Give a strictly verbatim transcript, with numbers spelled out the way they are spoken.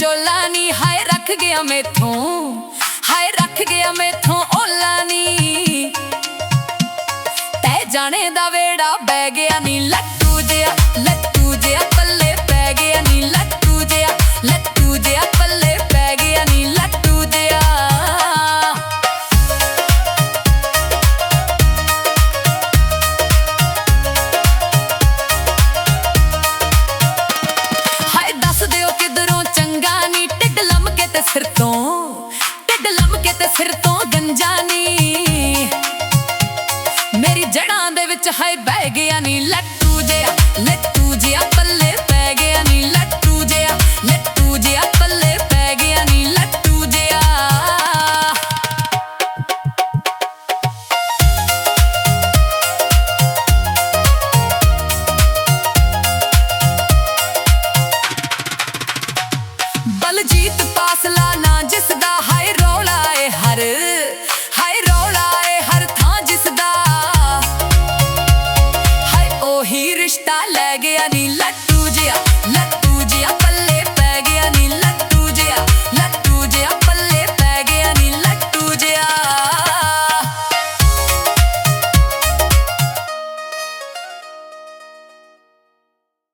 ਵਿਚੋਲਾ ਨੀ ਹਾਏ ਰੱਖ ਗਿਆ ਮੈਥੋਂ, ਹਾਏ ਰੱਖ ਗਿਆ ਮੈਥੋਂ ਓਲਾ ਨੀ। ਤੈ ਜਾਣੇ ਦਾ ਵੇੜਾ ਬਹਿ ਗਿਆ ਨੀ ਲੱਟੂ ਜਿਹਾ, ਲੱਟੂ ਜਿਹਾ ਪੱਲੇ ਪੈ ਗਿਆ ਨੀ ਲੱਟੂ ਜਿਹਾ, ਲੱਟੂ ਜਿਹਾ ਪੱਲੇ ਪੈ ਗਿਆ ਨੀ ਲੱਟੂ ਜਿਹਾ। ਹਾਏ ਦੱਸ ਦਿਓ ਕਿਧਰੋਂ ਚੰਗਾ ਨੀ ਢਿੱਡ ਲਮਕੇ ਤੇ ਸਿਰ ਤੋਂ, ਢਿੱਡ ਲਮਕੇ ਤੇ ਸਿਰ ਤੋਂ ਗੰਜਾ ਨੀ। ਮੇਰੀ ਜੜ੍ਹਾਂ ਦੇ ਵਿੱਚ ਹਾਏ ਬਹਿ ਗਿਆ ਨੀ ਲੱਟੂ ਜਿਹਾ, ਲੱਟੂ ਜਿਹਾ ਪੱਲੇ ਪੈ ਗਿਆ ਨੀ ਲੱਟੂ ਜਿਹਾ, ਲੱਟੂ ਜਿਹਾ ਪੱਲੇ ਪੈ ਗਿਆ ਨੀ ਲੱਟੂ ਜਿਹਾ। ਬਲਜੀਤ ਪਾਸਲਾ